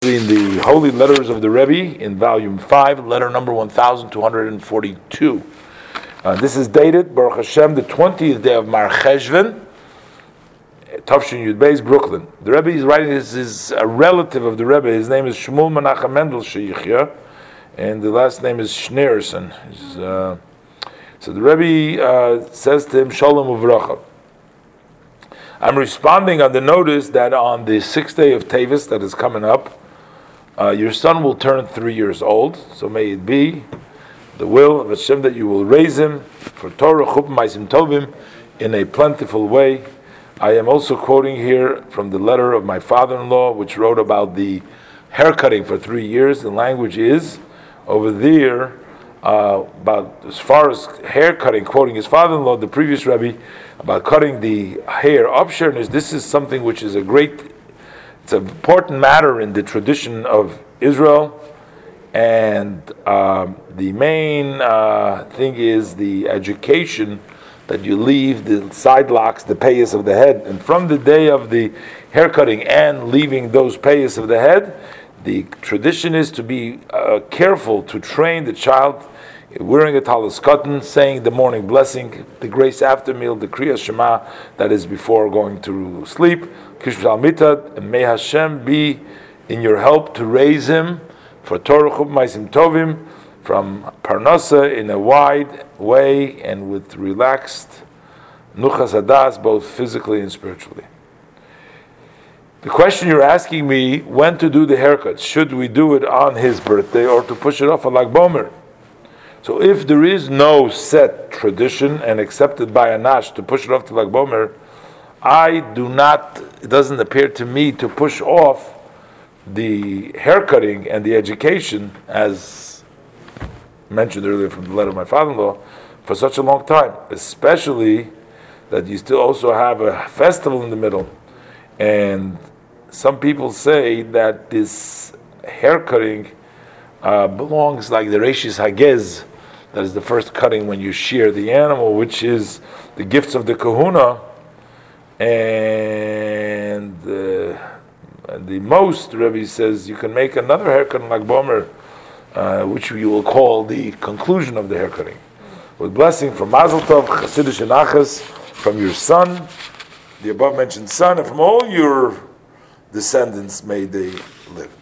In the Holy Letters of the Rebbe in volume 5, letter number 1242. This is dated, Baruch Hashem, the 20th day of Mar Cheshvan, Tafshin Yud Beis, Brooklyn. The Rebbe is writing, this is a relative of the Rebbe. His name is Shmuel Menachem Mendel Sheyichya, and the last name is Schneerson. So the Rebbe says to him, Shalom Uvracha. I'm responding on the notice that on the 6th day of Tevis that is coming up, your son will turn 3 years old, so may it be the will of Hashem that you will raise him for Torah, Chuppah, Ma'asim Tovim in a plentiful way. I am also quoting here from the letter of my father-in-law, which wrote about the haircutting for 3 years. The language is over there about as far as haircutting, quoting his father-in-law, the previous Rebbe, about cutting the hair up. This is something which is it's an important matter in the tradition of Israel, and the main thing is the education that you leave the side locks, the payas of the head, and from the day of the haircutting and leaving those payas of the head, the tradition is to be careful to train the child wearing a talis cotton, saying the morning blessing, the grace after meal, the Kriya Shema that is before going to sleep, Kishmal Mitad, and may Hashem be in your help to raise him for Torah, Chuppah, Ma'asim Tovim from Parnasa in a wide way and with relaxed Nuchas Hadas, both physically and spiritually. The question you're asking me, when to do the haircut, should we do it on his birthday or to push it off on Lag Bomer? So if there is no set tradition and accepted by Anash to push it off to Lag Bomer, it doesn't appear to me to push off the haircutting and the education, as mentioned earlier from the letter of my father-in-law, for such a long time, especially that you still also have a festival in the middle. And some people say that this haircutting belongs like the Reishis Hagez, that is the first cutting when you shear the animal, which is the gifts of the kahuna, and the most, Rebbe says, you can make another haircut in Lag Bomer, which we will call the conclusion of the haircutting. With blessing from Mazel Tov, Chasidish and Achas, from your son, the above mentioned son, and from all your descendants, may they live.